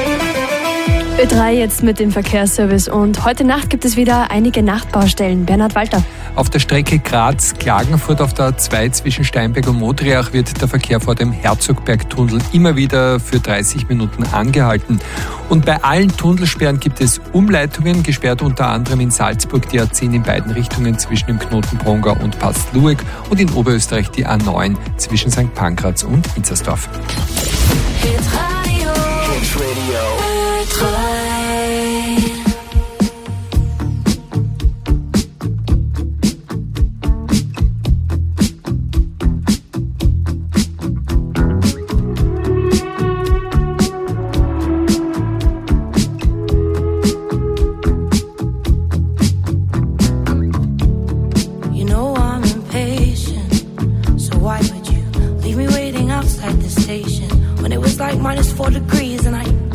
Ö drei jetzt mit dem Verkehrsservice und heute Nacht gibt es wieder einige Nachtbaustellen. Bernhard Walter. Auf der Strecke Graz-Klagenfurt auf der A zwei zwischen Steinberg und Modriach wird der Verkehr vor dem Herzogbergtunnel immer wieder für dreißig Minuten angehalten. Und bei allen Tunnelsperren gibt es Umleitungen, gesperrt unter anderem in Salzburg die A zehn in beiden Richtungen zwischen dem Knoten Brongau und Pastlueck und in Oberösterreich die A neun zwischen Sankt Pankraz und Inzersdorf. Minus four degrees and I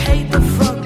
ate the fuck